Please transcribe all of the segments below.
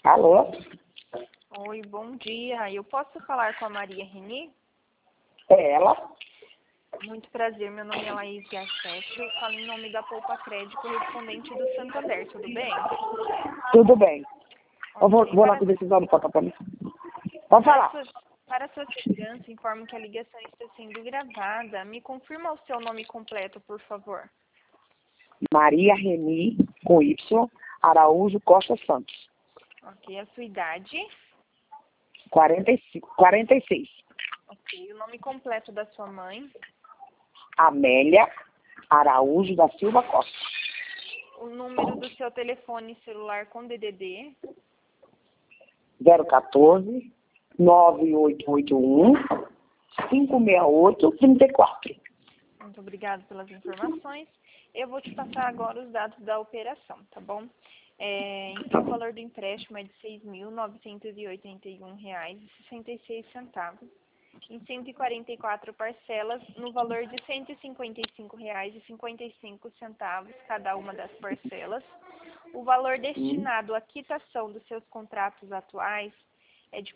Alô? Oi, bom dia. Eu posso falar com a Maria Reni? É ela? Muito prazer, meu nome é Laís Gachete. Eu falo em nome da Poupa Crédito, correspondente do Santander, tudo bem? Tudo bem. Eu vou Ok, lá com a decisão do Poupa pra mim. Pode falar. Para sua segurança, informo que a ligação está sendo gravada. Me confirma o seu nome completo, por favor. Maria Reni, com Y, Araújo Costa Santos. Ok, a sua idade. 46. Ok, o nome completo da sua mãe. Amélia Araújo da Silva Costa. O número do seu telefone celular com DDD. 014 9881 568 34. Muito obrigada pelas informações. Eu vou te passar agora os dados da operação, tá bom? Então, o valor do empréstimo é de R$ 6.981,66, em 144 parcelas, no valor de R$ 155,55 cada uma das parcelas. O valor destinado à quitação dos seus contratos atuais é de R$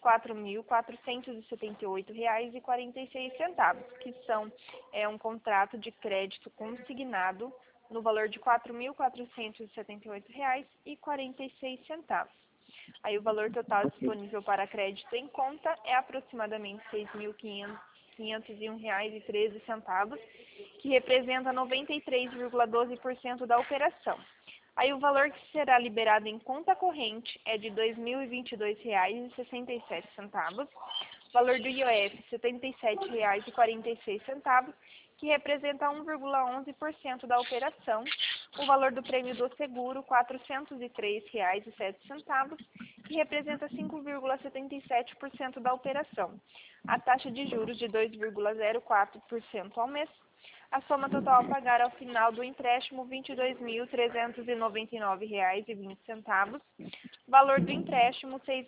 4.478,46, que são um contrato de crédito consignado no valor de R$ 4.478,46. Aí o valor total disponível para crédito em conta é aproximadamente R$ 6.501,13, que representa 93,12% da operação. Aí o valor que será liberado em conta corrente é de R$ 2.022,67. Valor do IOF, R$ 77,46, que representa 1,11% da operação. O valor do prêmio do seguro, R$ 403,07, que representa 5,77% da operação. A taxa de juros de 2,04% ao mês. A soma total a pagar ao final do empréstimo, R$ 22.399,20. Valor do empréstimo, R$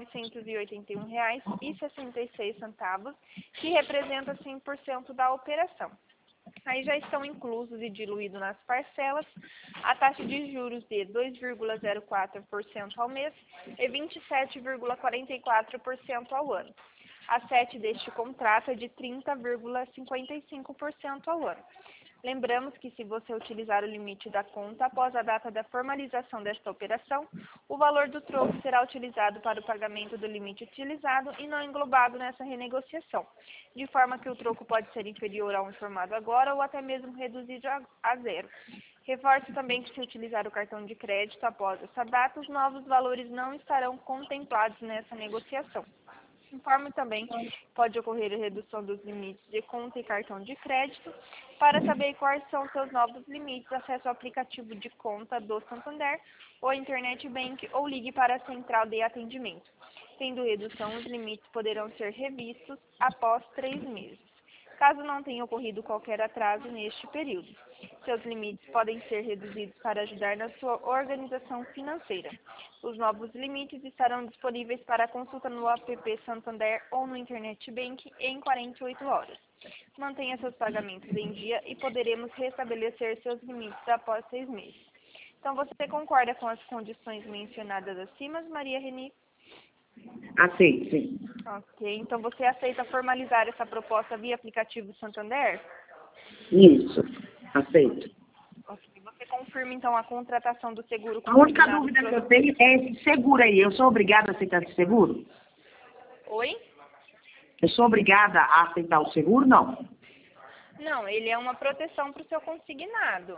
6.981,66, que representa 100% da operação. Aí já estão inclusos e diluídos nas parcelas a taxa de juros de 2,04% ao mês e 27,44% ao ano. A sete deste contrato é de 30,55% ao ano. Lembramos que se você utilizar o limite da conta após a data da formalização desta operação, o valor do troco será utilizado para o pagamento do limite utilizado e não englobado nessa renegociação, de forma que o troco pode ser inferior ao informado agora ou até mesmo reduzido a zero. Reforço também que se utilizar o cartão de crédito após essa data, os novos valores não estarão contemplados nessa negociação. Informe também que pode ocorrer a redução dos limites de conta e cartão de crédito. Para saber quais são seus novos limites, acesse o aplicativo de conta do Santander ou Internet Bank ou ligue para a central de atendimento. Tendo redução, os limites poderão ser revistos após 3 meses. Caso não tenha ocorrido qualquer atraso neste período, seus limites podem ser reduzidos para ajudar na sua organização financeira. Os novos limites estarão disponíveis para consulta no app Santander ou no Internet Bank em 48 horas. Mantenha seus pagamentos em dia e poderemos restabelecer seus limites após 6 meses. Então, você concorda com as condições mencionadas acima, Maria Reni? Aceito, sim. Ok, então você aceita formalizar essa proposta via aplicativo Santander? Isso, aceito. Ok, você confirma então a contratação do seguro A única consignado dúvida que eu tenho é esse seguro aí. Eu sou obrigada a aceitar esse seguro? Oi? Eu sou obrigada a aceitar o seguro? Não. Não, ele é uma proteção para o seu consignado.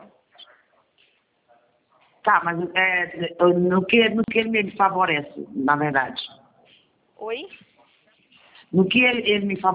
Tá, mas no que ele me favorece, na verdade? Oi? No que ele me favorece?